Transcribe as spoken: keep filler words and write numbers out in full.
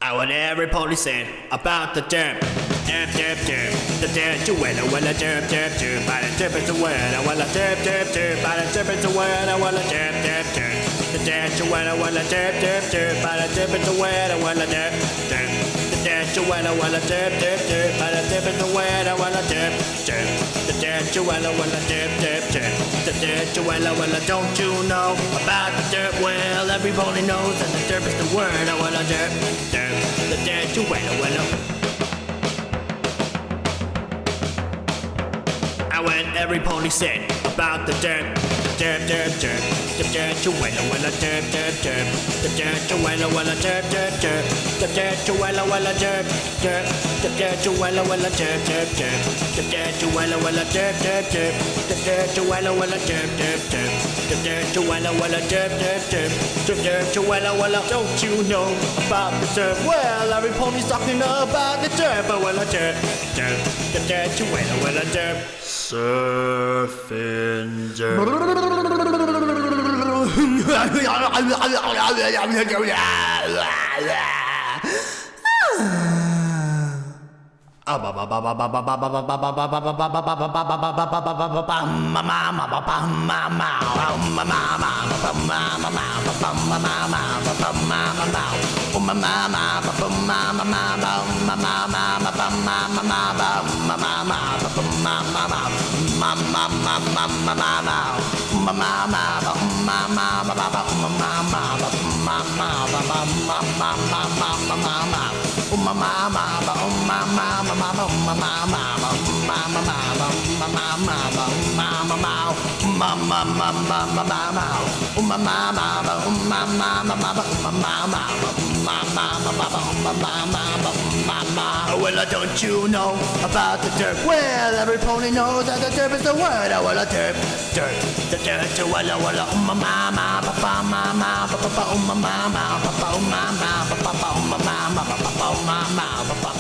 I want every pony saying about the derp. Derp, derp, derp. The derp, you win. I want a derp, derp, derp. By the derp, it's a word. I want a derp, derp, derp. By the derp, it's a word. I want a derp, derp, derp. The derp, you win. I want a derp, derp, derp. By the derp, it's a word. I want a derp, derp. The derp, you win. I want a derp, derp, derp. By the derp, it's a word. I want a derp, derp. The derp, you win. I want a derp, derp, derp. The derp, you win. I want a don't you know about the derp? Well, every pony knows that the derp is the word. I want a derp, derp. The derp, you win. I want a when every pony said about the dirt, dirt, dirt, dirt, the dirt you win, when a dirt, dirt, dirt, the dirt you win, when a dirt, dirt, dirt, the dirt you win, when a dirt, dirt, the dirt you win, when a dirt, dirt, dirt, the dirt you win, when a dirt, dirt, dirt, the dirt you win, when a dirt, dirt, dirt, the dirt you win, when a dirt, dirt, dirt, the dirt you win, when a don't you know about the dirt? Well, every pony's talking about the dirt, but when a dirt, dirt, the dirt you win, when a dirt. Surfing dirt. Well, don't you know about the derp? Well, every pony knows that the derp is the word. Oh, well, a derp, derp, the derp, well, well, um, mama, papa, mama, papa, um, mama, papa, um, mama, papa, um, mama, papa, um, mama, papa.